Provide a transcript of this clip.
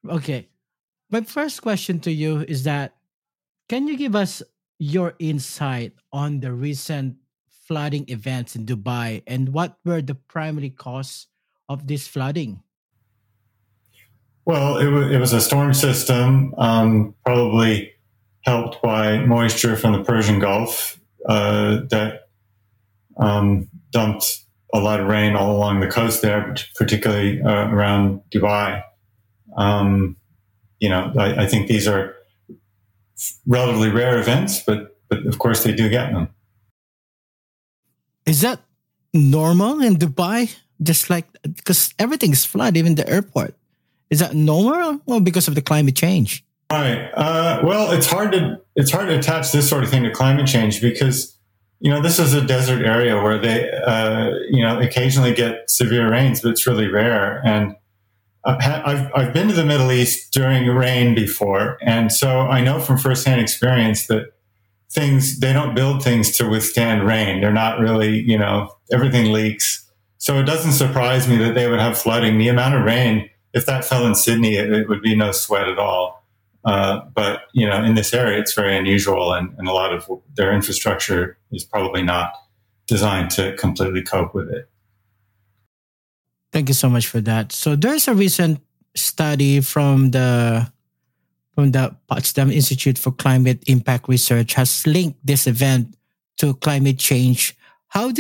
Okay. My first question to you is that can you give us your insight on the recent flooding events in Dubai and what were the primary cause of this flooding? Well, it was a storm system, probably helped by moisture from the Persian Gulf that dumped a lot of rain all along the coast there, particularly around Dubai. Um, I think these are relatively rare events, but of course they do get them. Is that normal in Dubai? Just like because everything's flood, even the airport. Is that normal? Well, because of the climate change. Right. Well, it's hard to attach this sort of thing to climate change because this is a desert area where they occasionally get severe rains, but it's really rare. And I've been to the Middle East during rain before, and so I know from firsthand experience that things they don't build things to withstand rain. They're not really everything leaks. So it doesn't surprise me that they would have flooding. The amount of rain, if that fell in Sydney, it would be no sweat at all. But in this area, it's very unusual, and a lot of their infrastructure is probably not designed to completely cope with it. Thank you so much for that. So there's a recent study from the Potsdam Institute for Climate Impact Research has linked this event to climate change. How